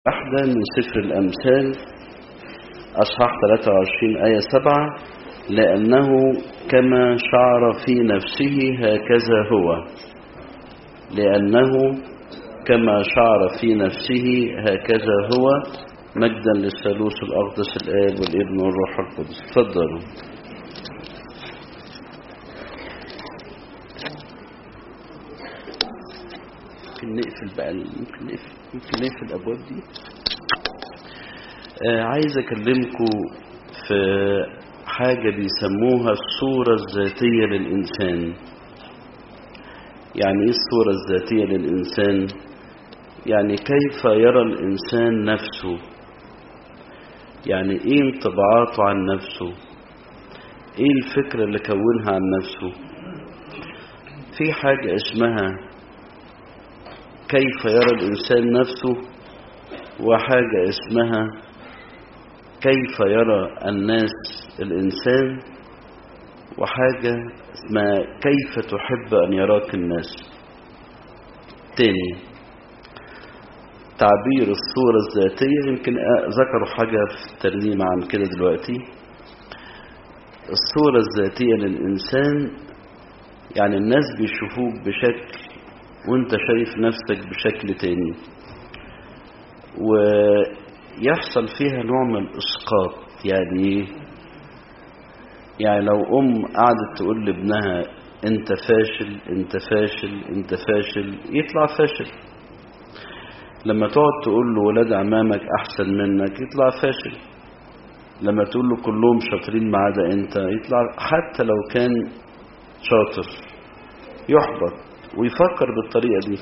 واحدة من سفر الأمثال أصحاح 23 آية 7: لأنه كما شعر في نفسه هكذا هو. لأنه كما شعر في نفسه هكذا هو. مجدا للثالوث الأقدس الآب والابن والروح القدس. تفضلوا. ممكن نقفل بقى، ممكن نقفل الأبواب دي. عايز أكلمكم في حاجة بيسموها الصورة الذاتية للإنسان. يعني إيه الصورة الذاتية للإنسان؟ يعني كيف يرى الإنسان نفسه، يعني إيه انطباعاته عن نفسه، إيه الفكرة اللي كونها عن نفسه. في حاجة اسمها كيف يرى الإنسان نفسه، وحاجة اسمها كيف يرى الناس الإنسان، وحاجة اسمها كيف تحب أن يراك الناس. تاني، تعبير الصورة الذاتية، يمكن ذكروا حاجة في الترنيمة عن كده دلوقتي. الصورة الذاتية للإنسان يعني الناس بيشوفوك بشكل وانت شايف نفسك بشكل تاني، ويحصل فيها نوع من الإسقاط. يعني لو قعدت تقول لابنها انت فاشل انت فاشل انت فاشل، يطلع فاشل. لما تقعد تقول له ولاد عمامك احسن منك، يطلع فاشل. لما تقول له كلهم شاطرين ما عدا انت، يطلع حتى لو كان شاطر يحبط ويفكر بالطريقة دي.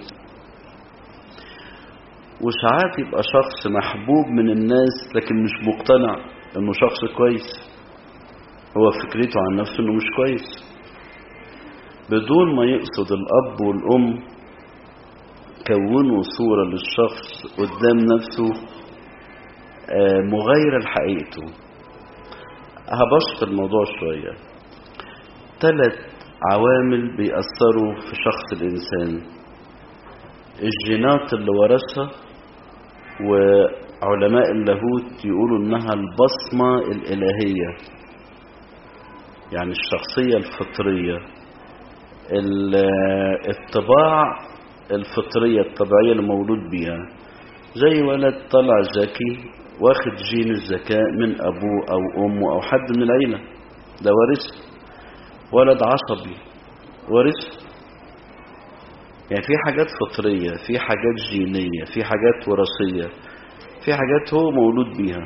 وساعات يبقى شخص محبوب من الناس لكن مش مقتنع انه شخص كويس، هو فكرته عن نفسه انه مش كويس، بدون ما يقصد. الاب والام كونوا صورة للشخص قدام نفسه مغايرة لحقيقته. هبسط الموضوع شوية. 3 عوامل بيأثروا في شخص الإنسان: الجينات اللي ورثها، وعلماء اللاهوت يقولوا إنها البصمة الإلهية، يعني الشخصية الفطرية، الطباع الفطرية الطبيعية اللي مولود بيها. زي ولد طلع ذكي واخد جين الذكاء من أبوه أو أمه أو حد من العيلة، ده وارث. ولد عصبي وارث. يعني في حاجات فطرية، في حاجات جينية، في حاجات وراثية، في حاجات هو مولود بيها،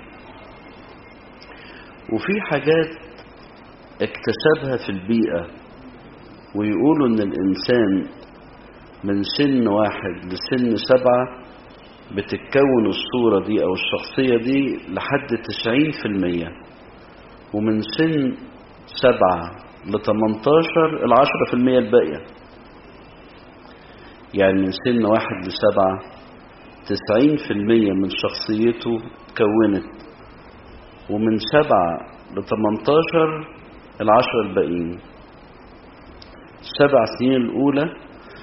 وفي حاجات اكتسبها في البيئة. ويقولوا ان الانسان من سن 1 لسن 7 بتتكون الصورة دي او الشخصية دي لحد 90%، ومن سن 7 ل18 10% الباقية. يعني من سن 1 ل7 90% من شخصيته تكونت، ومن 7 ل18 10 الباقيين. 7 سنين الأولى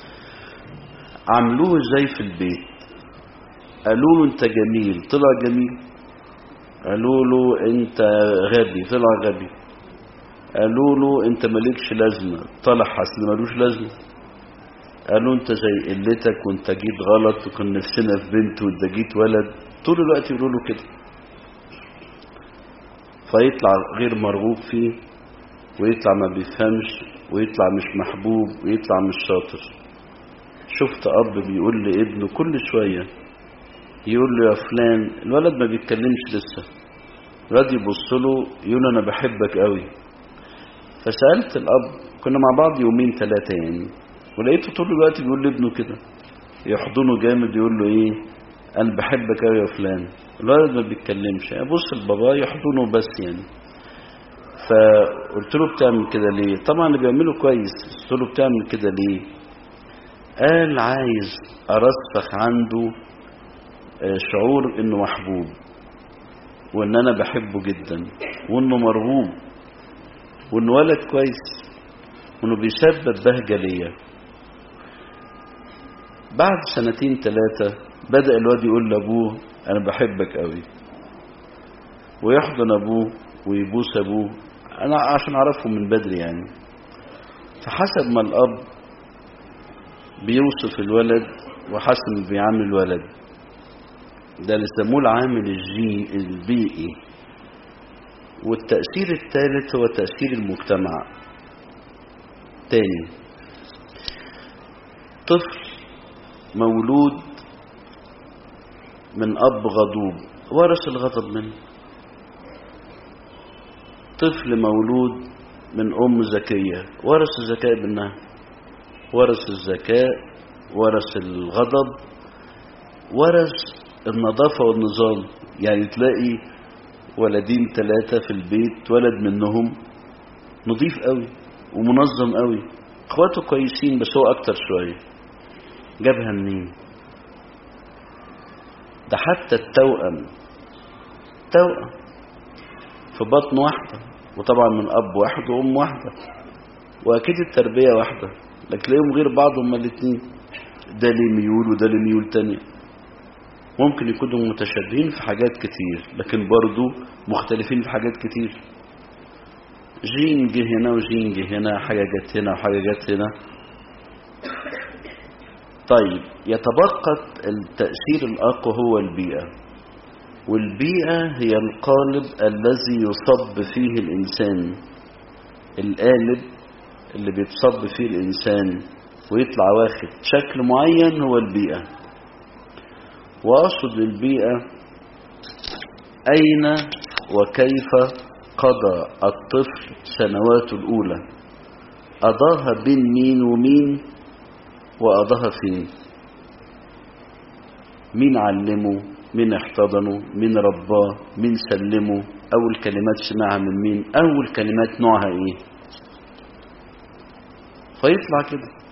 عملوه ازاي في البيت؟ قالوا له انت جميل، طلع جميل. قالوا له انت غبي، طلع غبي. قالوا له انت مالكش لازمة، طلع حسن مالوش لازمة. قالوا انت زي قلتك وانت جيت غلط، وكان نفسنا في بنت وانت جيت ولد. طول الوقت يقولوا له كده، فيطلع غير مرغوب فيه، ويطلع ما بيفهمش، ويطلع مش محبوب، ويطلع مش شاطر. شفت اب بيقول لابنه كل شوية، يقول له يا فلان، الولد ما بيتكلمش لسه، الولد يبص له يقول له انا بحبك قوي. فسألت الاب، كنا مع بعض 2-3 يعني، ولقيته طول الوقت بيقول لابنه كده، يحضنه جامد، يقول له ايه، انا بحبك قوي يا فلان. الولد ما بيتكلمش، ابص لبابا يحضنه بس يعني. فقلت له بتعمل كده ليه؟ طبعا اللي بيعمله كويس. قلت له بتعمل كده ليه؟ قال عايز ارسخ عنده شعور انه محبوب، وان انا بحبه جدا، وانه مرغوب، وانه ولد كويس، وانه بيسبب بهجة ليا. بعد 2-3 بدأ الواد يقول لأبوه أنا بحبك قوي، ويحضن أبوه ويبوس أبوه، أنا عشان أعرفهم من بدري يعني. فحسب ما الأب بيوصف الولد وحسب ما بيعامل الولد، ده اللي يسموه العامل البيئي. والتأثير الثالث هو تأثير المجتمع. تاني، طفل مولود من أب غضوب ورث الغضب منه، طفل مولود من أم ذكية ورث الذكاء منها، ورث الذكاء، ورث الغضب، ورث النظافة والنظام. يعني تلاقي ولدين 3 في البيت، ولد منهم نظيف قوي ومنظم قوي، اخواته كويسين بس هو اكتر شوية. جابها منين؟ ده حتى التوأم في بطن واحدة، وطبعا من اب واحد وام واحدة، واكيد التربية واحدة، لكن تلاقيهم غير بعض هما الاتنين، ده ليه ميول وده ليه ميول تانية. ممكن يكونوا متشابهين في حاجات كتير لكن برضو مختلفين في حاجات كتير. جين جه هنا وجين جه هنا، حاجة جت هنا وحاجة جت هنا. طيب، يتبقى التأثير الأقوى هو البيئة، والبيئة هي القالب الذي يصب فيه الإنسان. القالب اللي بيتصب فيه الإنسان ويطلع واخد شكل معين هو البيئة. وأقصد البيئة أين وكيف قضى الطفل سنواته الأولى، قضاها بين مين ومين، وقضاها فين، مين علمه، مين احتضنه، مين رباه، مين سلمه، أول كلمات سمعها من مين، أول كلمات نوعها إيه. فيطلع كده،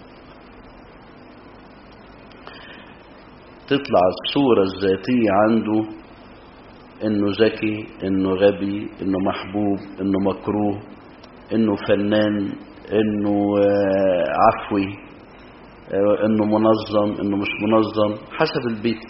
تطلع الصورة الذاتية عنده انه ذكي، انه غبي، انه محبوب، انه مكروه، انه فنان، انه عفوي، انه منظم، انه مش منظم، حسب البيت.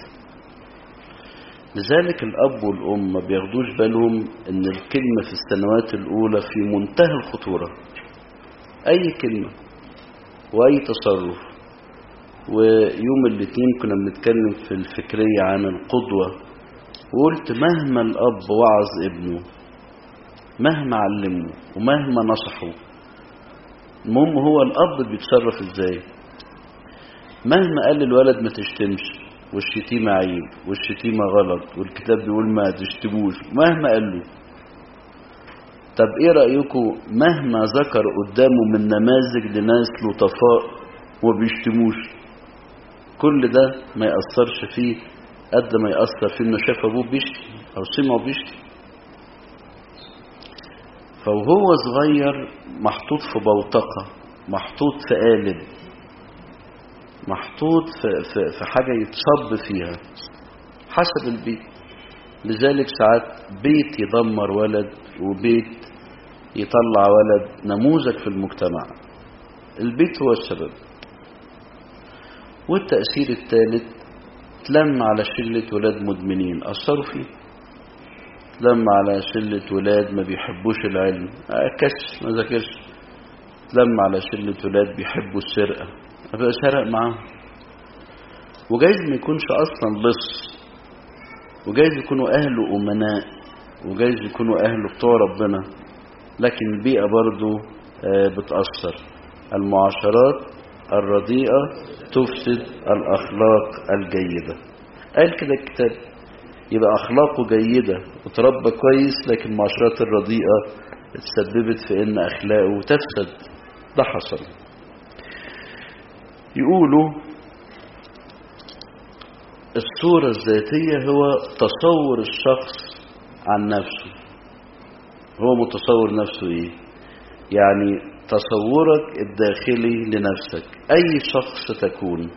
لذلك الاب والام ما بياخدوش بالهم ان الكلمة في السنوات الاولى في منتهى الخطورة. اي كلمة واي تصرف. ويوم الاثنين كنا بنتكلم في الفكرية عن القدوة، وقلت مهما الأب وعظ ابنه، مهما علمه ومهما نصحه، المهم هو الأب بيتصرف ازاي. مهما قال الولد ما تشتمش، والشتيمة عيب، والشتيمة غلط، والكتاب بيقول ما تشتموش، مهما قال له. طب ايه رأيكم مهما ذكر قدامه من نماذج لناس لطفاء وبيشتموش، كل ده ما يأثرش فيه قد ما يأثر فيه انه شاف ابوه بيشتم او سمعه بيشتم. فوهو صغير محطوط في بوتقة، محطوط في قالب، محطوط في حاجة يتصب فيها حسب البيت. لذلك ساعات بيت يدمر ولد وبيت يطلع ولد نموذج في المجتمع. البيت هو السبب. والتأثير الثالث، تلم على شلة ولاد مدمنين أثروا فيه، تلم على شلة ولاد ما بيحبوش العلم، كش ما ذاكرش، تلم على شلة ولاد بيحبوا السرقة، أبقى سرق معاهم. وجايز ما يكونش أصلا لص، وجايز يكونوا أهله أمناء، وجايز يكونوا أهله بتوع ربنا، لكن البيئة برضو بتأثر. المعاشرات الرديئة تفسد الأخلاق الجيدة. قال كده الكتاب. يبقى أخلاقه جيدة وتربى كويس، لكن المعاشرات الرديئة تسببت في إن أخلاقه تفسد. ده حصل. يقولوا الصورة الذاتية هو تصور الشخص عن نفسه. هو متصور نفسه إيه؟ يعني تصورك الداخلي لنفسك، أي شخص تكون.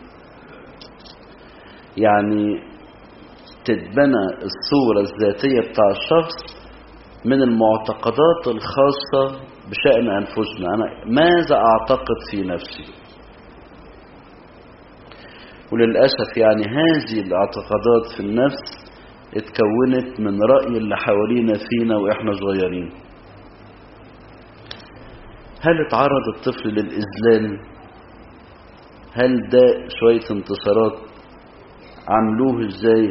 يعني تتبنى الصورة الذاتية بتاع الشخص من المعتقدات الخاصة بشأن أنفسنا. أنا ماذا أعتقد في نفسي؟ وللأسف يعني هذه الاعتقادات في النفس اتكونت من رأي اللي حوالينا فينا وإحنا صغيرين. هل اتعرض الطفل للإذلال؟ هل ده شوية انتصارات؟ عملوه ازاي؟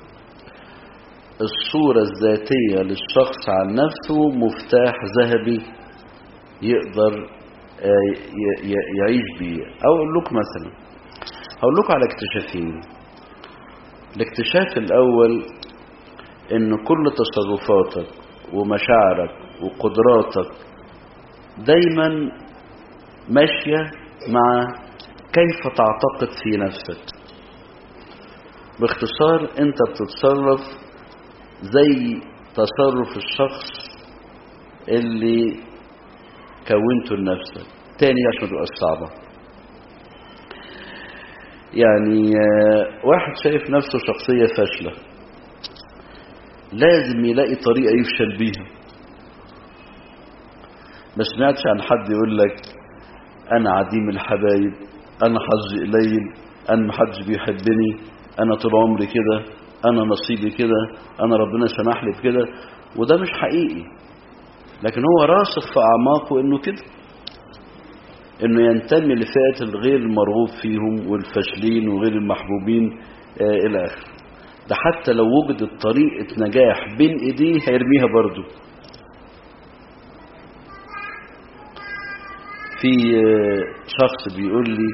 الصورة الذاتية للشخص عن نفسه مفتاح ذهبي يقدر يعيش بيه. أقول لكم مثلا، هقول لكم على اكتشافين. الاكتشاف الأول إن كل تصرفاتك ومشاعرك وقدراتك دايما ماشية مع كيف تعتقد في نفسك. باختصار انت بتتصرف زي تصرف الشخص اللي كونته لنفسك. تاني عشان تبقى صعبة، يعني واحد شايف نفسه شخصية فاشلة لازم يلاقي طريقة يفشل بيها. ما سمعتش عن حد يقول لك انا عديم الحبايب، انا حظي قليل، انا محدش بيحبني، انا طول عمري كده، انا نصيبي كده، انا ربنا سمح لي بكده. وده مش حقيقي، لكن هو راسخ في اعماقه انه كده، انه ينتمي لفئة الغير المرغوب فيهم والفاشلين وغير المحبوبين الى اخره. ده حتى لو وجدت طريقة نجاح بين ايديه هيرميها برضو. في شخص بيقول لي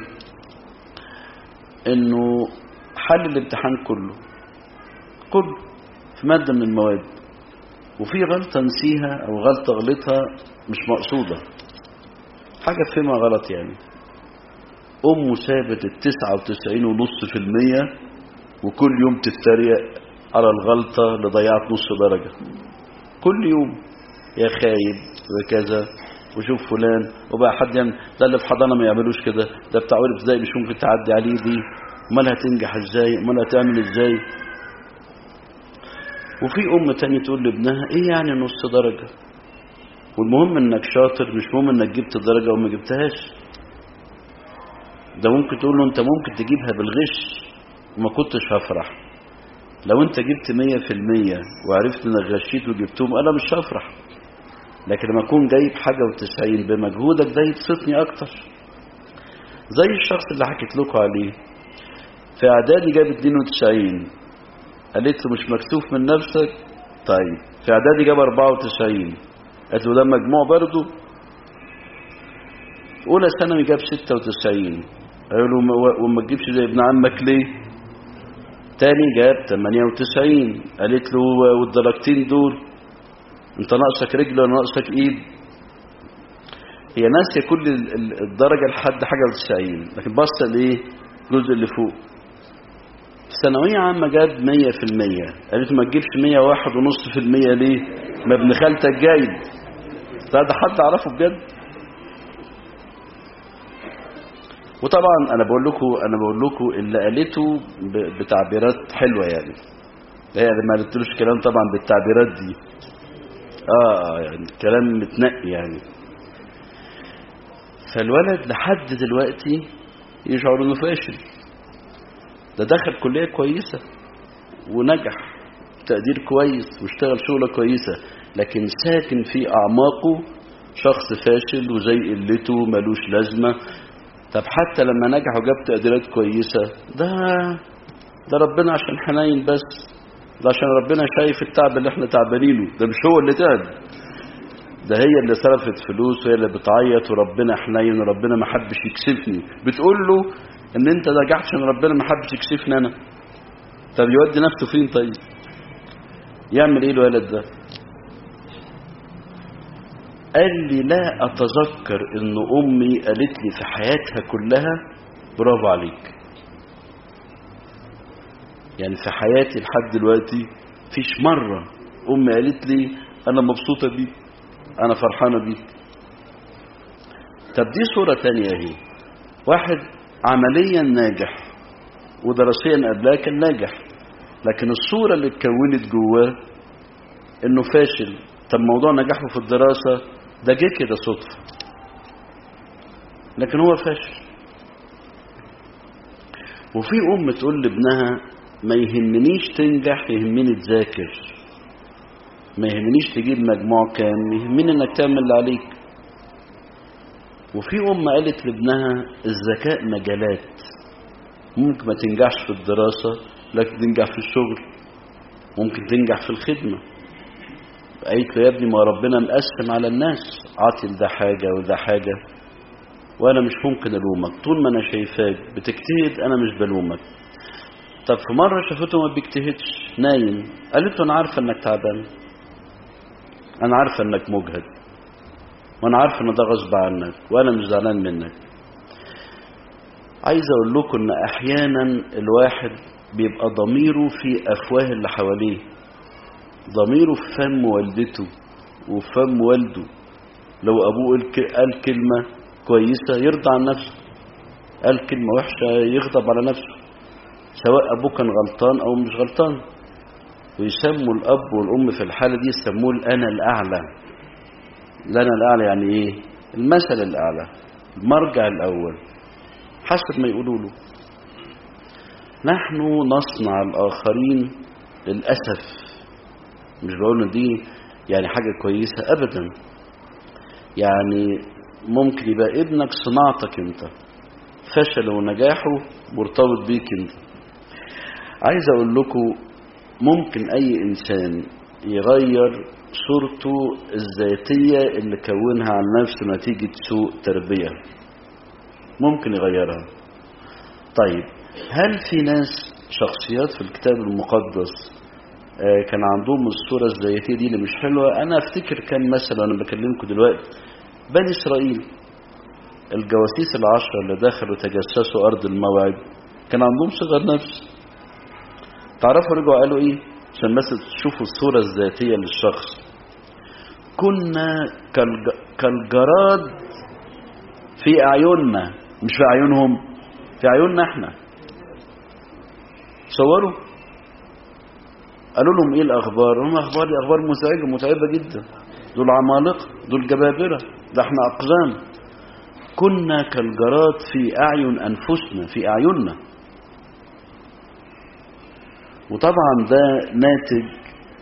انه حل الامتحان كله في مادة من المواد، وفي غلطة نسيها او غلطة غلطها مش مقصودة، حاجة فهمها غلط يعني. امه سابت 99.5% وكل يوم تتريق على الغلطة اللي ضيعت نص درجة. كل يوم يا خايب وكذا، وشوف فلان وبقى حد يعني ده اللي في حضانة ما يعملوش كده، ده بتاع ولد ازاي مش ممكن تعدي عليه دي، امال هتنجح ازاي، امال هتعمل ازاي. وفي ام تاني تقول لابنها ايه يعني نص درجة، والمهم انك شاطر، مش مهم انك جبت درجة وما جبتهاش. ده ممكن تقول له انت ممكن تجيبها بالغش وما كنتش هفرح. لو انت جبت 100% وعرفت انك غشيت وجبتهم انا مش هفرح، لكن لما اكون جايب حاجة و90 بمجهودك ده يبسطني اكتر. زي الشخص اللي حكيت لكم عليه في اعدادي جاب 92، قالت له مش مكسوف من نفسك؟ طيب في اعدادي جاب 94، قالت له ده مجموع برضه. في اولى ثانوي جاب 96، قالوا له وما تجيبش زي ابن عمك ليه؟ تاني جاب 98، قالت له والدرجتين دول انت ناقصك رجل ولا ناقصك ايد؟ هي ناسيه كل الدرجه لحد حاجه و90، لكن بص لايه؟ الجزء اللي فوق. في ثانويه عامه جاب 100%، قالت ما تجيبش 101.5% ليه؟ ما ابن خالتك جايب. ده حد اعرفه بجد؟ وطبعا انا بقول لكم اللي قالته بتعبيرات حلوه يعني، هي ما قلتلوش كلام طبعا بالتعبيرات دي، يعني كلام متنقي يعني. فالولد لحد دلوقتي يشعر انه فاشل. ده دخل كلية كويسة ونجح تقدير كويس واشتغل شغلة كويسة، لكن ساكن في اعماقه شخص فاشل وزي قلته ملوش لازمة. طب حتى لما نجح وجاب تقديرات كويسة ده ربنا عشان حنين بس، ده عشان ربنا شايف التعب اللي احنا تعبانينه، ده مش هو اللي تعب، ده هي اللي صرفت فلوس وهي اللي بتعيط وربنا حنين وربنا ما حبش يكسفني. بتقول له ان انت نجحت عشان ربنا ما حبش يكسفني انا. طب يودي نفسه فين؟ طيب يعمل ايه الولد ده؟ قال لي لا اتذكر ان امي قالت لي في حياتها كلها برافو عليك. يعني في حياتي لحد دلوقتي فيش مرة امي قالت لي انا مبسوطة بيك، انا فرحانة بيك. طب دي صورة تانية اهي، واحد عمليا ناجح ودراسيا قبلها كان ناجح، لكن الصورة اللي اتكونت جواه انه فاشل. طب موضوع نجاحه في الدراسة ده جه كده صدفة، لكن هو فاشل. وفي ام تقول لابنها ما يهمنيش تنجح، يهمني تذاكر. ما يهمنيش تجيب مجموع كام، يهمني انك تعمل اللي عليك. وفي قالت لابنها الذكاء مجالات، ممكن ما تنجحش في الدراسة لكن تنجح في الشغل، ممكن تنجح في الخدمة. قالت له يا ابني ما ربنا مقسم على الناس، عاطي لده حاجة وده حاجة، وانا مش ممكن الومك طول ما انا شايفاك بتجتهد، انا مش بلومك. طب في مرة شافته ما بيجتهدش نايم، قالت له انا عارفة انك تعبان، انا عارفة انك مجهد، وانا عارفة ان ده غصب عنك، وانا مش زعلان منك. عايز اقول لكم ان احيانا الواحد بيبقى ضميره في افواه اللي حواليه، ضميره في فم والدته وفي فم والده. لو ابوه قال كلمة كويسة يرضى عن نفسه، قال كلمة وحشة يغضب على نفسه، سواء ابوه كان غلطان او مش غلطان. ويسموا الاب والام في الحالة دي يسموه الانا الاعلى. الانا الاعلى يعني ايه؟ المثل الاعلى، المرجع الاول حسب ما يقولوا له. نحن نصنع الاخرين للاسف. مش بقول ان دي يعني حاجة كويسة ابدا، يعني ممكن يبقى ابنك صناعتك انت، فشل ونجاحه مرتبط بيك انت. عايز اقول لكم ممكن اي انسان يغير صورته الذاتية اللي كونها عن نفسه نتيجة سوء تربية، ممكن يغيرها. طيب هل في ناس شخصيات في الكتاب المقدس كان عندهم الصورة الذاتية دي اللي مش حلوة؟ انا افتكر كان مثلا انا بكلمكم دلوقتي بني اسرائيل، الجواسيس العشرة اللي دخلوا تجسسوا ارض الموعد كان عندهم صغر نفس. تعرفوا رجعوا قالوا ايه عشان بس تشوفوا الصورة الذاتية للشخص؟ كنا كالجراد في اعيننا، مش في اعينهم، في عيوننا احنا. صوروا قالوا لهم ايه الاخبار؟ هم اخبار مزعجة متعبة جدا، دول عمالقة، دول جبابرة، ده احنا اقزام. كنا كالجراد في اعين انفسنا، في اعيننا. وطبعا ده ناتج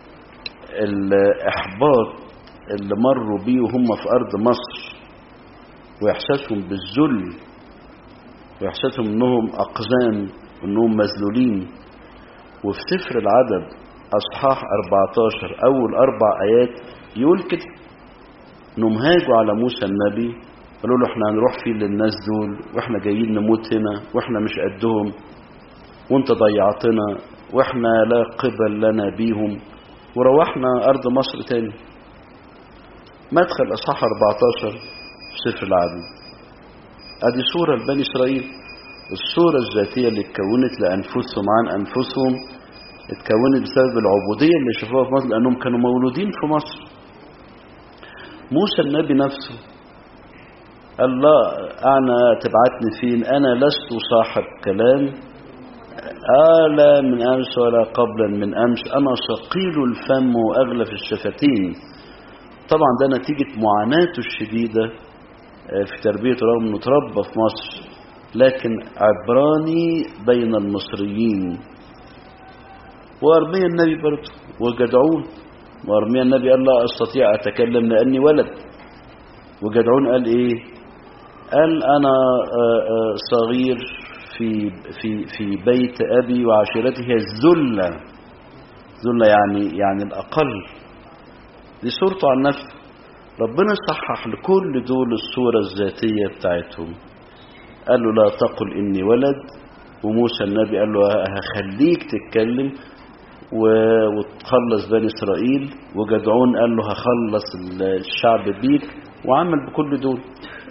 الاحباط اللي مروا بيه وهم في ارض مصر، واحساسهم بالذل، واحساسهم انهم اقزام، انهم مذلولين. وفي سفر العدد اصحاح 14 اول 4 ايات يقول كده، انهم هاجوا على موسى النبي قالوا له احنا هنروح فين للناس دول، واحنا جايين نموت هنا، واحنا مش قدهم، وانت ضيعتنا، واحنا لا قبل لنا بيهم. وروحنا ارض مصر تاني. مدخل اصحاح 14 في سفر العدد. ادي صورة لبني اسرائيل، الصورة الذاتية اللي اتكونت لانفسهم عن انفسهم، اتكونت بسبب العبودية اللي شافوها في مصر، لانهم كانوا مولودين في مصر. موسى النبي نفسه قال لا انا تبعتني فين؟ انا لست صاحب كلام، لا من امس ولا قبلا من امس، انا ثقيل الفم واغلف الشفتين. طبعا ده نتيجة معاناته الشديدة في تربيته، رغم انه تربى في مصر لكن عبراني بين المصريين. وارميا النبي برضه وجدعون، وارميا النبي قال لا استطيع اتكلم لاني ولد، وجدعون قال ايه؟ قال انا صغير في بيت ابي وعشيرته هي الذله. ذله يعني الاقل. دي صورته عن نفسه. ربنا صحح لكل دول الصوره الذاتيه بتاعتهم، قال له لا تقل اني ولد. وموسى النبي قال له هخليك تتكلم وتخلص بني اسرائيل. وجدعون قال له هخلص الشعب بيك، وعمل بكل دول.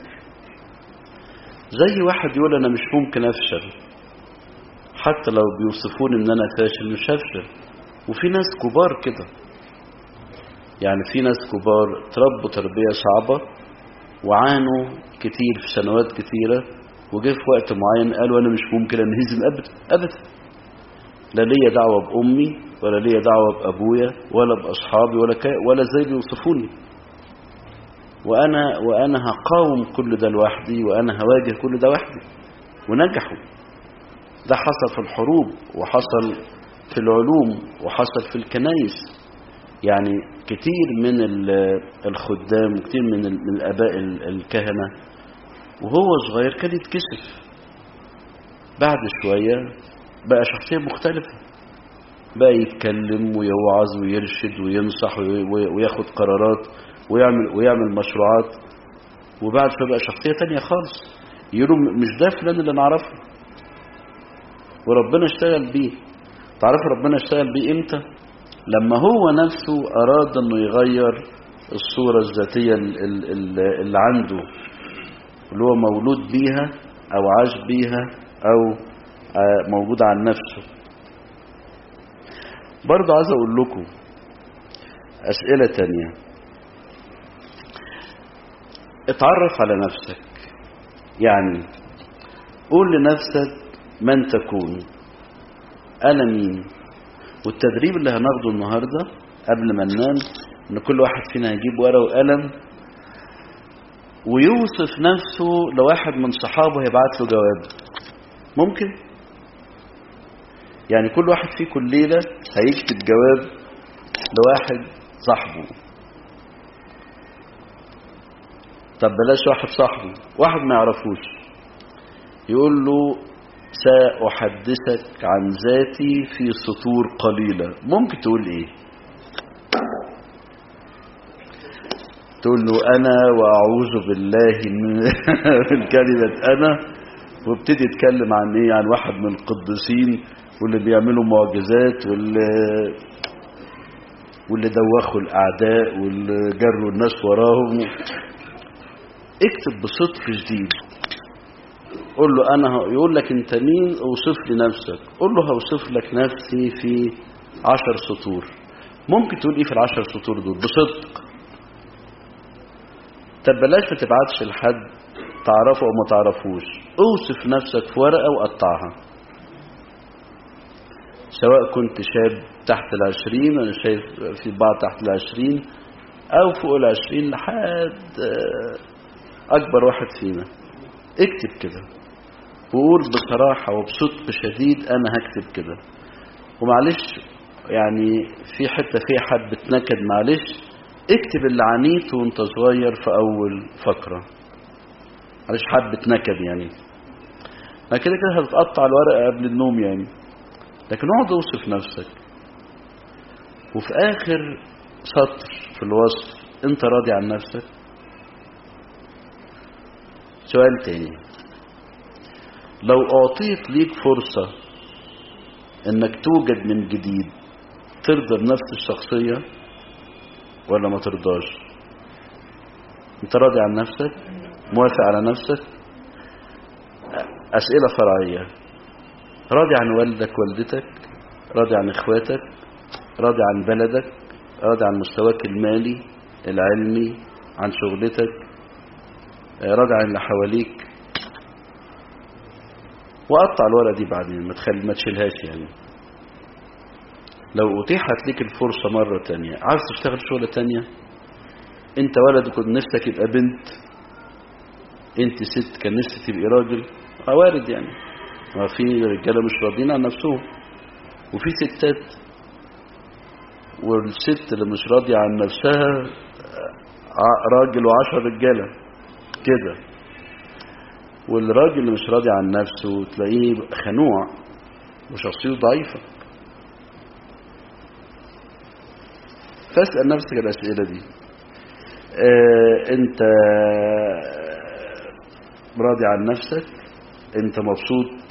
زي واحد يقول انا مش ممكن افشل، حتى لو بيوصفون ان انا فاشل مش هفشل. وفي ناس كبار كده، يعني في ناس كبار تربوا تربية صعبة وعانوا كتير في سنوات كتيرة، وجه في وقت معين قالوا انا مش ممكن انهزم ابدا ابدا، لا ليا دعوة بامي ولا ليا دعوة بابويا ولا باصحابي ولا زي بيوصفوني، وانا هقاوم كل ده لوحدي، وانا هواجه كل ده وحدي. ونجحوا. ده حصل في الحروب، وحصل في العلوم وحصل في الكنائس. يعني كتير من الخدام وكتير من الآباء الكهنة وهو صغير كان يتكسف، بعد شوية بقى شخصية مختلفة، بقى يتكلم ويوعظ ويرشد وينصح وياخد قرارات ويعمل مشروعات، وبعد شوية بقى شخصية تانية خالص، يقولوا مش ده فلان اللي نعرفه. وربنا اشتغل بيه. تعرف ربنا اشتغل بيه امتى؟ لما هو نفسه أراد أنه يغير الصورة الذاتية اللي عنده، اللي هو مولود بيها أو عاش بيها أو موجود عن نفسه. برضه عايز أقول لكم أسئلة تانية. اتعرف على نفسك، يعني قول لنفسك من تكون، أنا مين. والتدريب اللي هناخده النهاردة قبل ما ننام ان كل واحد فينا هيجيب ورقة وقلم ويوصف نفسه لواحد من صحابه هيبعت له جواب. ممكن يعني كل واحد فيكم الليلة هيكتب جواب لواحد صاحبه. طب بلاش واحد صاحبه، واحد ما يعرفوش، يقول له سأحدثك عن ذاتي في سطور قليلة. ممكن تقول ايه؟ تقول له انا واعوذ بالله من كلمة انا، وابتدي يتكلم عن ايه؟ عن واحد من القديسين واللي بيعملوا معجزات واللي دوخوا الاعداء واللي جروا الناس وراهم. اكتب بصدق شديد، قول له انا يقول لك انت مين، اوصف لي نفسك. قول له هوصف لك نفسي في 10 سطور. ممكن تقول ايه في ال10 سطور دول بصدق؟ طب بلاش ما تبعتش لحد تعرفه او ما تعرفوش، اوصف نفسك في ورقة وقطعها، سواء كنت شاب تحت 20 وانا شايف في بعض تحت 20 او فوق 20 لحد اكبر واحد فينا. اكتب كده وقول بصراحة وبصدق شديد انا هكتب كده. ومعلش يعني في حتة فيها حبة نكد، معلش اكتب اللي عانيته وانت صغير في اول فقرة، معلش حبة نكد يعني، ما كده كده هتتقطع الورقة قبل النوم يعني، لكن اقعد اوصف نفسك. وفي اخر سطر في الوصف انت راضي عن نفسك؟ سؤال تاني، لو اعطيت ليك فرصة انك توجد من جديد، ترضى بنفس الشخصية ولا ما ترضاش؟ انت راضي عن نفسك؟ موافق على نفسك؟ اسئلة فرعية، راضي عن والدك والدتك؟ راضي عن اخواتك؟ راضي عن بلدك؟ راضي عن مستواك المالي العلمي، عن شغلتك؟ راضي عن اللي حواليك؟ وقطع الورقة دي بعدين، ما تشيلهاش يعني. لو اتيحت لك الفرصة مرة تانية، عاوز تشتغل شغلة تانية، انت ولد كنت نفسك يبقى بنت، انت ست كان نفسك تبقى راجل، وارد يعني، في رجالة مش راضيين عن نفسهم وفي ستات، والست اللي مش راضية عن نفسها راجل و10 رجالة كده، والراجل اللي مش راضي عن نفسه تلاقيه خنوع وشخصيته ضعيفة. فاسأل نفسك الأسئلة دي. انت راضي عن نفسك؟ انت مبسوط؟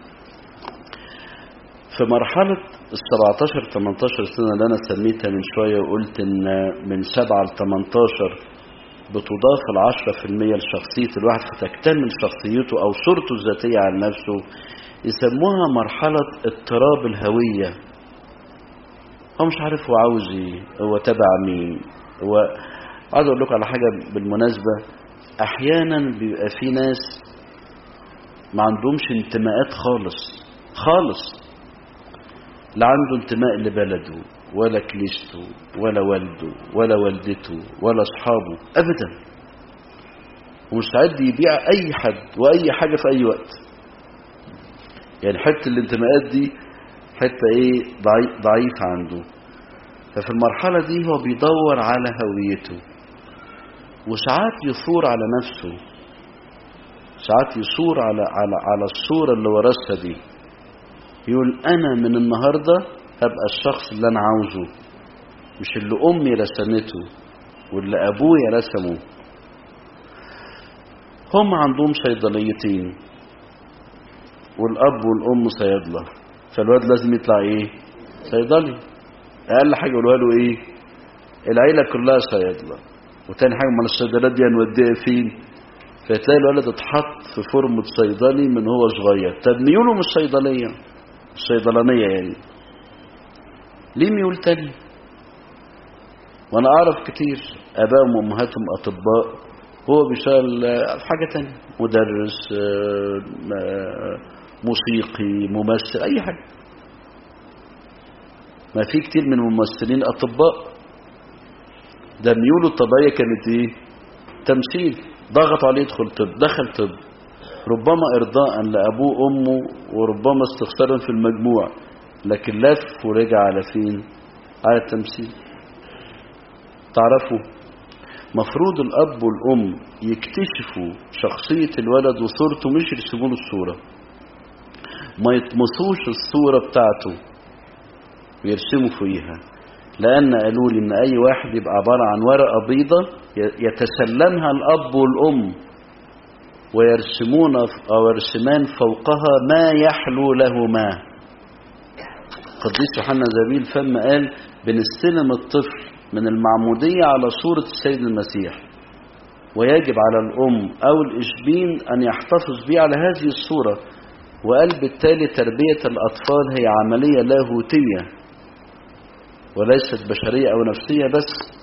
في مرحلة 17-18 سنة اللي انا سميتها من شوية وقلت ان من 7 ل 18 بتضاف 10% لشخصية الواحد فتكتمل شخصيته او صورته الذاتية عن نفسه، يسموها مرحلة اضطراب الهوية. هو مش عارف هو عاوز ايه، هو تبع مين. هو عايز اقول لكم على حاجة بالمناسبة، احيانا بيبقى في ناس ما عندهمش انتماءات خالص خالص، لا عنده انتماء لبلده ولا كنيسته ولا والده ولا والدته ولا اصحابه ابدا، ومستعد يبيع اي حد واي حاجة في اي وقت. يعني حتى الانتماءات دي حتة ايه ضعيفة عنده. ففي المرحلة دي هو بيدور على هويته، وساعات يثور على نفسه، ساعات يثور على الصورة اللي ورثها دي، يقول أنا من النهاردة هبقى الشخص اللي أنا عاوزه، مش اللي أمي رسمته واللي أبويا رسمه. هم عندهم صيدليتين والأب والأم صيادلة، فالواد لازم يطلع إيه؟ صيدلي. أقل حاجة يقولوها له إيه؟ العيلة كلها صيادلة. وتاني حاجة من الصيدلات دي هنوديها فين؟ فتلاقي الولد اتحط في فورمة صيدلي من هو صغير. طب ميوله مش صيدلية، مش صيدلانية يعني، ليه ميول تاني؟ وانا اعرف كتير ابائهم وامهاتهم اطباء، هو بيشتغل في حاجة تانية، مدرس، موسيقي، ممثل، اي حاجة. ما في كتير من الممثلين اطباء، ده ميوله الطبيعية كانت ايه؟ تمثيل. ضغط عليه يدخل طب، دخل طب، ربما ارضاء لابوه وامه، وربما استخسارا في المجموع، لكن لف ورجع على فين؟ على التمثيل. تعرفوا مفروض الاب والام يكتشفوا شخصية الولد وصورته، مش يرسموا له الصورة، ما يطمسوش الصورة بتاعته ويرسموا فيها. لأن قالوا لي إن أي واحد يبقى عبارة عن ورقة بيضة يتسلمها الأب والأم ويرسمون أو يرسمان فوقها ما يحلو لهما. قديس يوحنا زبيل فم قال بنستلم الطفل من المعمودية على صورة السيد المسيح، ويجب على الأم أو الإشبين أن يحتفظ به على هذه الصورة. وقال بالتالي تربية الأطفال هي عملية لاهوتية وليست بشرية أو نفسية بس.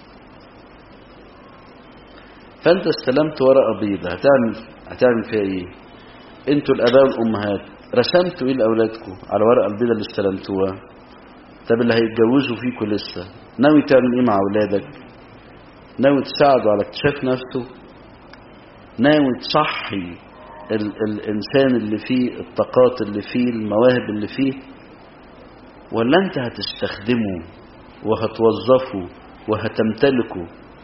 فأنت استلمت ورقة بيضة، هتعمل فيها إيه؟ أنتوا الآباء والأمهات رسمتوا إيه لأولادكم على ورقة البيضة اللي استلمتوها؟ طب اللي هيتجوزوا فيكم لسه، ناوي تعمل إيه مع أولادك؟ ناوي تساعده على اكتشاف نفسه؟ ناوي تصحي الإنسان اللي فيه الطاقات اللي فيه المواهب اللي فيه، ولا أنت هتستخدمه وهتوظفه وهتمتلكه؟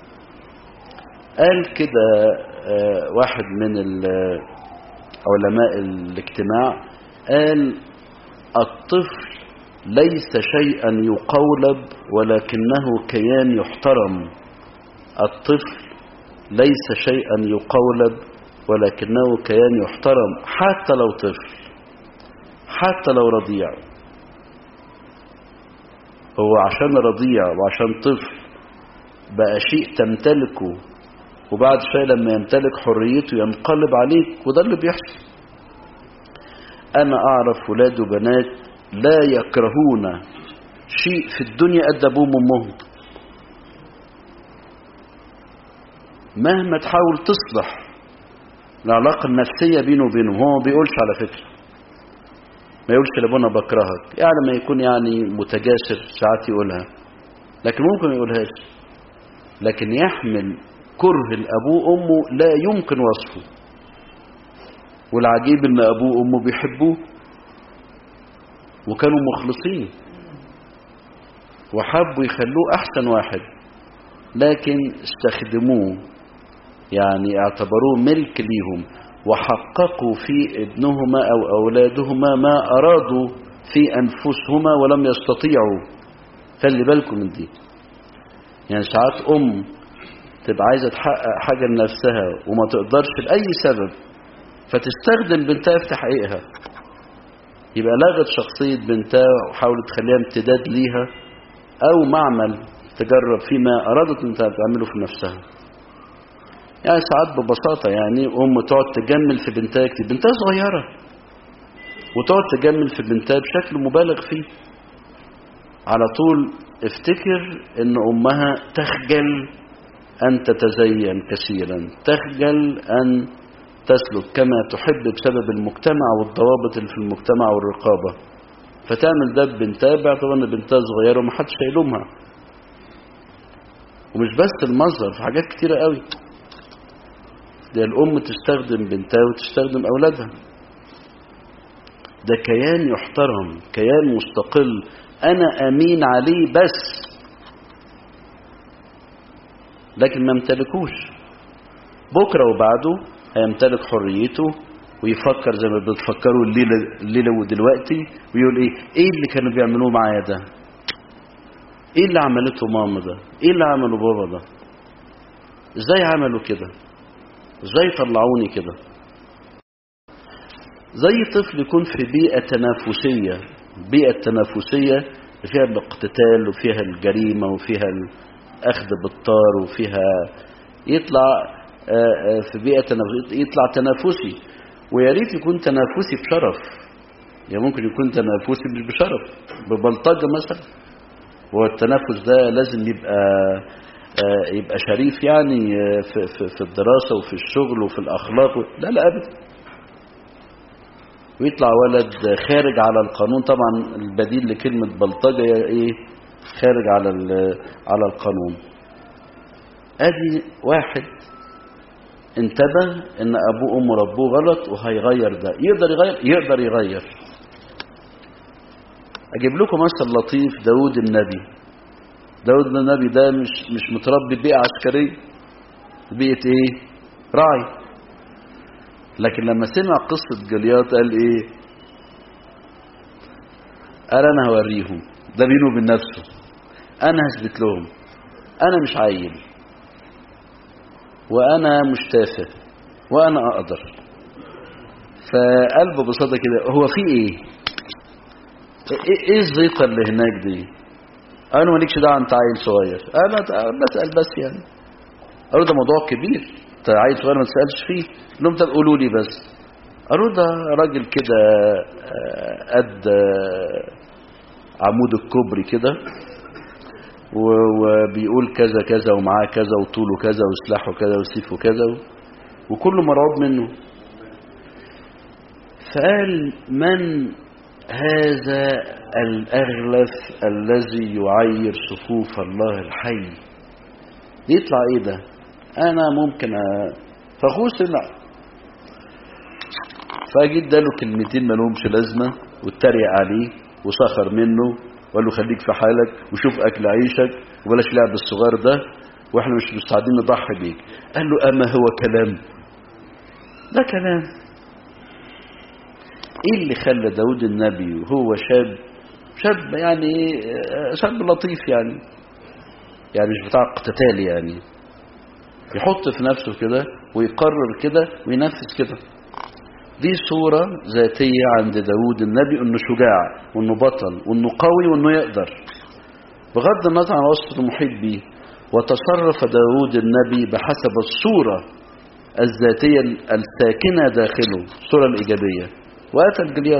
قال كده واحد من علماء الاجتماع، قال الطفل ليس شيئا يقولب ولكنه كيان يحترم. الطفل ليس شيئا يقولب ولكنه كيان يحترم، حتى لو طفل، حتى لو رضيع. هو عشان رضيع وعشان طفل بقى شيء تمتلكه، وبعد شوية لما يمتلك حريته ينقلب عليك، وده اللي بيحصل. أنا أعرف ولاد وبنات لا يكرهون شيء في الدنيا قد أبوهم وأمهم، مهما تحاول تصلح العلاقة النفسية بينه وبينهم. هو ما بيقولش على فكرة، ما يقولش لابونا بكرهك، يعني ما يكون يعني متجاسر ساعات يقولها، لكن ممكن ما يقولهاش. لكن يحمل كره الأبوه وأمه لا يمكن وصفه. والعجيب ان أبوه وأمه بيحبوه وكانوا مخلصين وحبوا يخلوه أحسن واحد، لكن استخدموه، يعني اعتبروه ملك ليهم، وحققوا في ابنهما أو أولادهما ما أرادوا في أنفسهما ولم يستطيعوا. خلي بالكم من دي. يعني ساعات تبقى عايزة تحقق حاجة لنفسها وما تقدرش لأي سبب، فتستخدم بنتها في تحقيقها، يبقى لغت شخصية بنتها وحاولت تخليها امتداد ليها، أو معمل تجرب فيما أرادت أن تعمله في نفسها. يعني ساعات ببساطة يعني تقعد تجمل في بنتها كتير، بنتها صغيرة، وتقعد تجمل في بنتها بشكل مبالغ فيه. على طول افتكر ان أمها تخجل أن تتزين كثيرا، تخجل أن تسلك كما تحب بسبب المجتمع والضوابط اللي في المجتمع والرقابة، فتعمل ده ببنتها باعتبار ان بنتها صغيرة ومحدش هيلومها. ومش بس المظهر، في حاجات كتيرة قوي. ده الأم تستخدم بنتها وتستخدم أولادها. ده كيان يحترم، كيان مستقل، أنا أمين عليه بس، لكن ما امتلكوش. بكرة وبعده هيمتلك حريته ويفكر زي ما بتفكروا الليلة ودلوقتي، ويقول ايه اللي كانوا بيعملوه معايا ده، ايه اللي عملته ماما ده، ايه اللي عمله بابا ده، ازاي عملوا كده، ازاي طلعوني كده. زي طفل يكون في بيئة تنافسية، بيئة تنافسية فيها الاقتتال وفيها الجريمة وفيها الأخذ بالطار وفيها يطلع في بيئة تنافسية، يطلع تنافسي، ويا ريت يكون تنافسي بشرف. يعني ممكن يكون تنافسي مش بشرف، ببلطجة مثلا، والتنافس ده لازم يبقى شريف يعني في الدراسة وفي الشغل وفي الأخلاق لا أبدا. ويطلع ولد خارج على القانون، طبعا البديل لكلمة بلطجة خارج على القانون. ادي واحد انتبه ان ابوه وامه ربوه غلط وهيغير ده. يقدر يغير. اجيب لكم مثل لطيف. داود النبي ده مش متربي بيئة عسكرية، بيئة راعي. لكن لما سمع قصة جولياث قال قال انا هوريهم، ده بينه وبين نفسه، انا هثبت لهم انا مش عيل وانا مش تافه وانا اقدر. فقلبه ببساطه كده، هو في ايه الزيطه اللي هناك دي؟ انا مالكش دعوه، انت عيل صغير، انا بسال بس يعني. قالوا ده موضوع كبير، انت عيل صغير ما تسالش فيه. لهم طب قولوا لي بس. قالوا ده راجل كده قد عمود الكوبري كده، وبيقول كذا كذا ومعاه كذا وطوله كذا وسلاحه كذا وسيفه كذا وكله مرعوب منه. فقال من هذا الأغلف الذي يعير صفوف الله الحي؟ يطلع ده؟ أنا ممكن فأخوه سمع، فأجد له كلمتين ما لهمش لازمة واتريق عليه وسخر منه وقال له خليك في حالك وشوف أكل عيشك وبلاش لعب الصغار ده، وإحنا مش مستعدين نضحي بيك. قال له أما هو كلام؟ ده كلام. إيه اللي خلى داود النبي وهو شاب يعني شاب لطيف يعني مش بتاع قتال يعني، يحط في نفسه كده ويقرر كده وينفذ كده؟ دي صورة ذاتية عند داود النبي، انه شجاع وانه بطل وانه قوي وانه يقدر بغض النظر عن وسط المحيط به. وتصرف داود النبي بحسب الصورة الذاتية الساكنة داخله، الصورة الإيجابية، وقتل جولياث.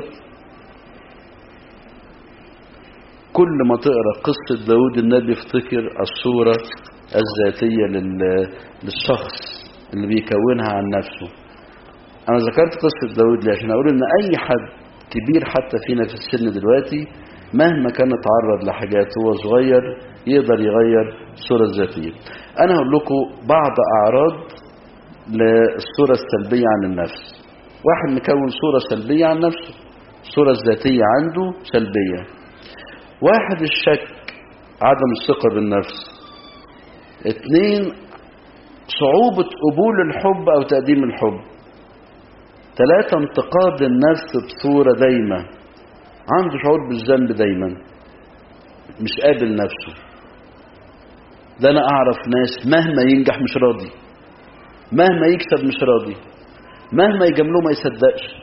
كل ما تقرأ قصة داود النبي افتكر الصورة الذاتية للشخص اللي بيكونها عن نفسه. أنا ذكرت قصة داود ليه؟ عشان أقول إن أي حد كبير حتى فينا في السن دلوقتي مهما كان اتعرض لحاجات هو صغير يقدر يغير الصورة الذاتية. أنا هقول لكم بعض أعراض للصورة السلبية عن النفس. واحد مكون صورة سلبية عن نفسه، الصورة الذاتية عنده سلبية. واحد الشك، عدم الثقة بالنفس. 2 صعوبة قبول الحب أو تقديم الحب. 3 انتقاد النفس بصورة دايمة، عنده شعور بالذنب دايما، مش قابل نفسه. ده أنا أعرف ناس مهما ينجح مش راضي، مهما يكسب مش راضي، مهما يجاملوه ما يصدقش،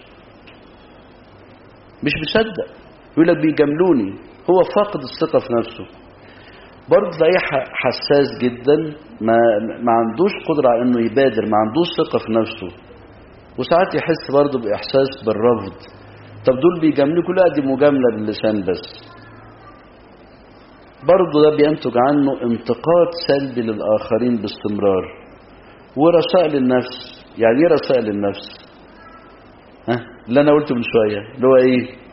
مش مصدق، يقول لك بيجاملوني. هو فاقد الثقة في نفسه. برضه تلاقيه حساس جدا، ما عندوش قدرة على انه يبادر، ما عندوش ثقة في نفسه، وساعات يحس برضه بإحساس بالرفض. طب دول بيجاملوا، كلها دي مجاملة باللسان بس. برضه ده بينتج عنه انتقاد سلبي للآخرين باستمرار، ورثاء للنفس. يعني ايه رثاء للنفس؟ اللي انا قلته من شوية، اللي هو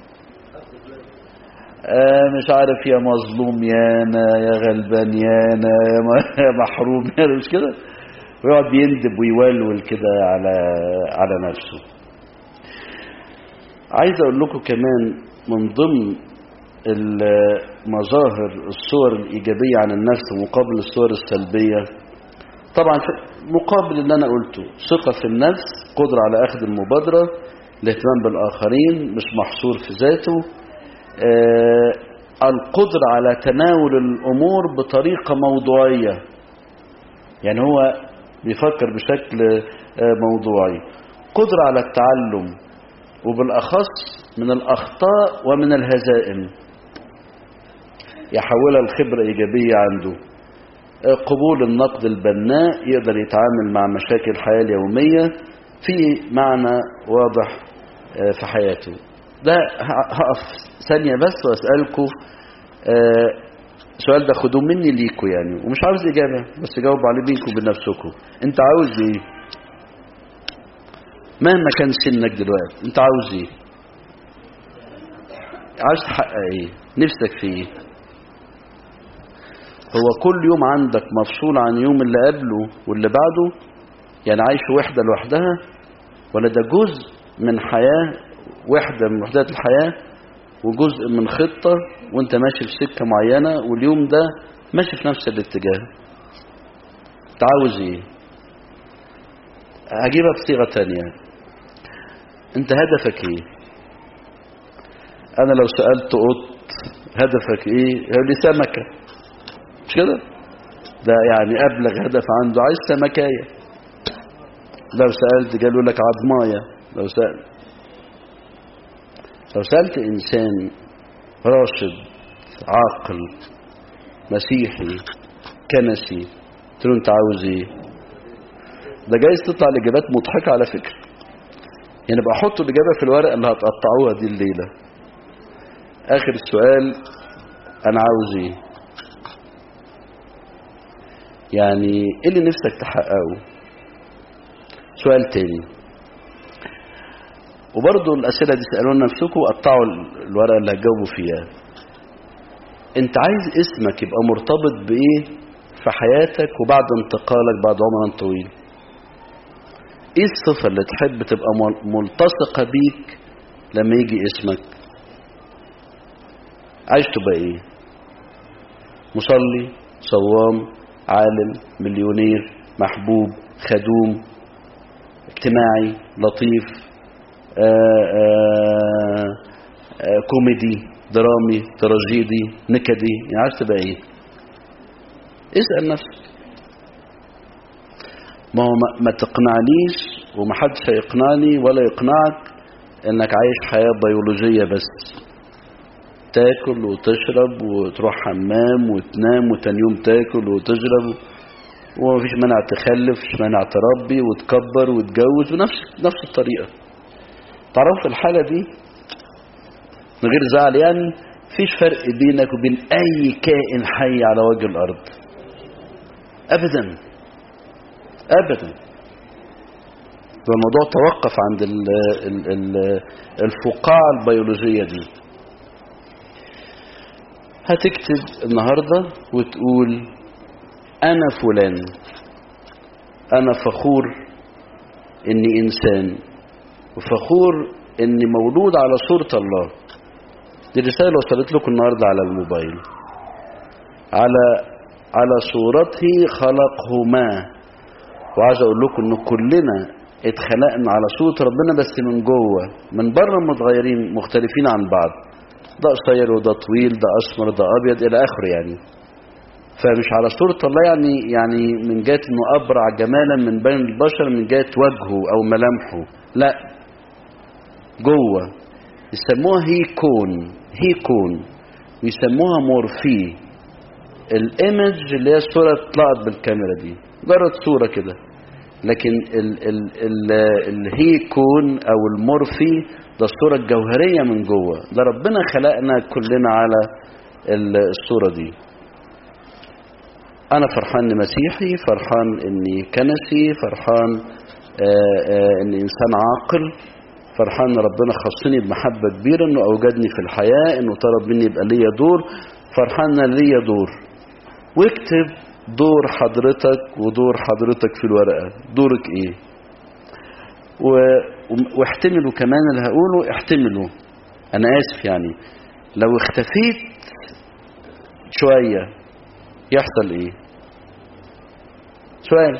مش عارف، يا مظلوم يا انا، يا غلبان يا انا، يا محروم يا مش كده، ويقعد بيندب ويولول كده على نفسه. عايز اقول لكم كمان من ضمن المظاهر الصور الإيجابية عن النفس مقابل الصور السلبية، طبعا مقابل اللي أنا قلته ثقة في النفس، قدرة على أخذ المبادرة، الاهتمام بالآخرين، مش محصور في ذاته، القدرة على تناول الأمور بطريقة موضوعية، يعني هو بيفكر بشكل موضوعي، قدرة على التعلم وبالأخص من الأخطاء ومن الهزائم يحولها لخبرة إيجابية عنده، قبول النقد البناء، يقدر يتعامل مع مشاكل الحياة اليومية في معنى واضح في حياته. ده هقف ثانية بس وأسألكم سؤال، ده خدوه مني ليكوا يعني، ومش عاوز إجابة بس جاوب عليه بينكم بنفسكم. أنت عاوز إيه؟ مهما كان سنك دلوقتي أنت عاوز إيه؟ عاوز تحقق إيه؟ نفسك في إيه؟ هو كل يوم عندك مفصول عن يوم اللي قبله واللي بعده؟ يعني عايش وحدة لوحدها، ولا ده جزء من حياة، وحدة من وحدات الحياة وجزء من خطة وانت ماشي في سكة معينة واليوم ده ماشي في نفس الاتجاه؟ تعاوز ايه؟ هجيبها بصيغة تانية، انت هدفك ايه؟ انا لو سألت قط هدفك ايه يقول لي سمكة، مش كده؟ ده يعني ابلغ هدف عنده، عايز سمكاية. لو سألت قالوا لك عظماية. لو سألت انسان راشد عاقل مسيحي كنسي قلت له انت عاوز ايه؟ ده جايز تطلع الاجابات مضحكة على فكرة، يعني بقى حطوا الاجابة في الورقة اللي هتقطعوها دي الليلة. اخر السؤال انا عاوز ايه؟ يعني ايه اللي نفسك تحققه؟ سؤال تاني، وبرضو الاسئلة دي سألوا نفسكم وقطعوا الورقة اللي هتجاوبوا فيها. انت عايز اسمك يبقى مرتبط بايه في حياتك وبعد انتقالك بعد عمر طويل؟ ايه الصفة اللي تحب تبقى ملتصقة بيك لما يجي اسمك؟ عايز تبقى ايه؟ مصلي، صوام، عالم، مليونير، محبوب، خدوم، اجتماعي، لطيف، كوميدي، درامي، تراجيدي، نكدي؟ يعني عايز تبقى ايه؟ اسأل نفسك. ما هو ما تقنعنيش ومحدش هيقنعني ولا يقنعك انك عايش حياة بيولوجية بس، تاكل وتشرب وتروح حمام وتنام وتاني يوم تاكل وتشرب ومفيش مانع تخلف، مفيش مانع تربي وتكبر وتجوز بنفس الطريقة. تعرفوا في الحالة دي من غير زعل يعني مفيش فرق بينك وبين اي كائن حي على وجه الارض ابدا ابدا. والموضوع توقف عند الفقاعة البيولوجية دي. هتكتب النهاردة وتقول انا فلان، انا فخور اني انسان وفخور اني مولود على صورة الله. دي رسالة وصلت لكم النهاردة على الموبايل. على صورته خلقهما. وعايز اقول لكم ان كلنا اتخلقنا على صورة ربنا بس من جوه، من بره متغيرين مختلفين عن بعض، ده قصير وده طويل، ده اسمر ده ابيض الى اخره يعني. فمش على صورة الله يعني من جهة انه ابرع جمالا من بين البشر من جهة وجهه او ملامحه، لا، جوه. يسموها هيكون ويسموها مورفي. الايمج اللي هي الصورة طلعت بالكاميرا دي مجرد صورة كده، لكن الهيكون او المورفي ده الصورة الجوهرية من جوه. ده ربنا خلقنا كلنا على الصورة دي. انا فرحان اني مسيحي، فرحان اني كنسي، فرحان اني انسان عاقل، فرحان ان ربنا خصني بمحبة كبيرة، انه اوجدني في الحياة، انه طلب مني يبقى ليا دور، فرحان ان ليا دور. واكتب دور حضرتك ودور حضرتك في الورقة. دورك ايه؟ واحتملوا كمان اللي هقوله، احتملوا، انا اسف يعني، لو اختفيت شوية يحصل ايه؟ سؤال،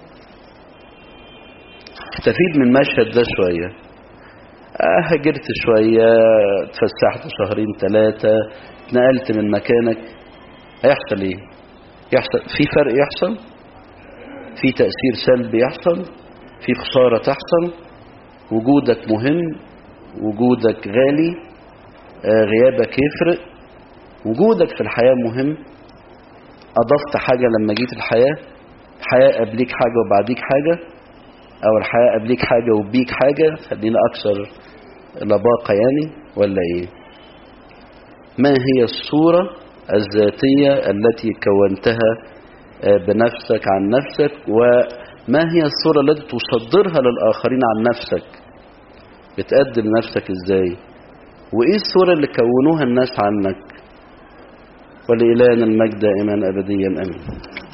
اختفيت من المشهد ده شوية، هجرت شوية، اتفسحت شهرين 3، اتنقلت من مكانك، هيحصل ايه؟ يحصل في فرق، يحصل في تأثير سلبي، يحصل في خسارة تحصل، وجودك مهم، وجودك غالي، غيابك يفرق، وجودك في الحياة مهم. أضفت حاجة لما جيت الحياة قبليك حاجة وبعديك حاجة، أو الحياة قبليك حاجة وبيك حاجة، خلينا أكثر لباقة يعني، ولا إيه؟ ما هي الصورة الذاتية التي كونتها بنفسك عن نفسك، وما هي الصورة التي تصدرها للآخرين عن نفسك؟ بتقدم نفسك إزاي؟ وإيه الصورة اللي كونوها الناس عنك؟ ولإلهنا المجد دائما أبديا آمين.